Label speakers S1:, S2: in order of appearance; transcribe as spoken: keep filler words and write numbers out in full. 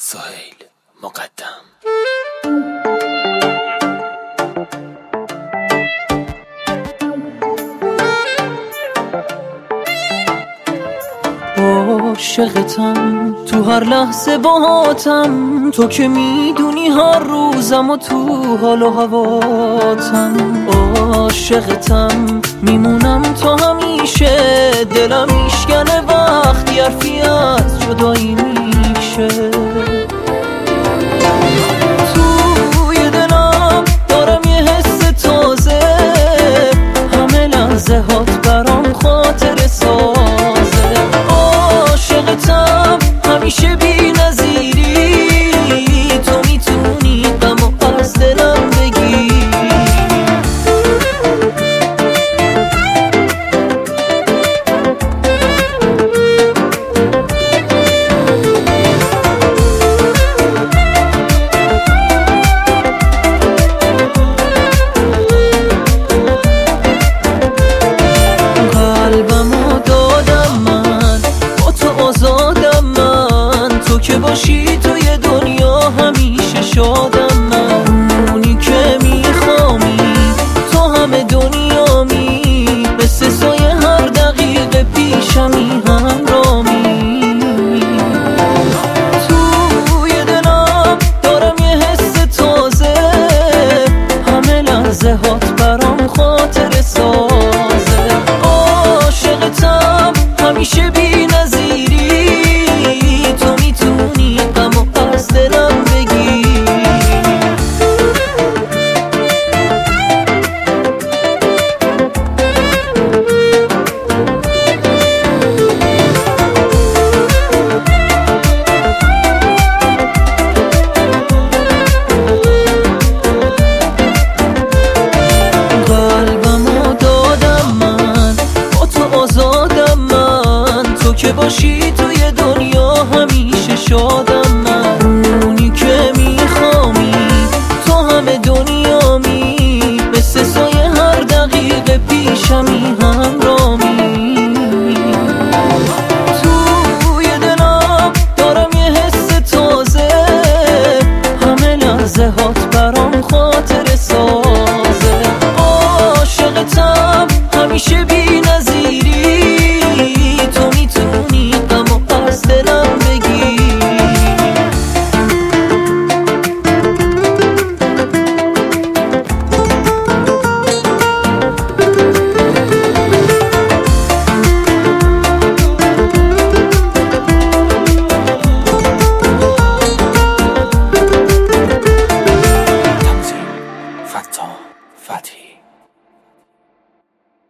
S1: سهیل مقدم.
S2: عاشقتم تو هر لحظه باهاتم، تو که میدونی هر روزم و تو حال و هواتم. عاشقتم میمونم تا همیشه، دلم میشکنه وقتی حرفی از جدایی میشه. توی دلم دارم یه حس تازه، همه لحظه هات برام خاطر سازه. عاشقتم همیشه بی نظیری، تو میتونی غمو از دلم بگی. قلبمو دادم من، با تو آزادم من، تو که باشی توی دنیا همیشه شادم من. اونی که میخوامی تو همه دنیامی، مثل سایه هر دقیقه پیشمی همرامی. توی دلم دارم یه حس تازه، همه لحظه هات برام خاطر سازه. عاشقتم همیشه بی نظیری، تو میتونی غمو از دلم بگی. قلبمو دادم من، با تو آزادم من، تو که باشی توی دنیا همیشه شادم من. اونی که میخوامی تو همه دنیامی، مثل سایه هر دقیقه پیشمی همرامی. توی دلم دارم یه حس تازه، همه لحظه هات برام خاطر سازه. عاشقتم همیشه بی نظیری، تو میتونی غمو از دلم بگی.
S1: فتاح فتحی.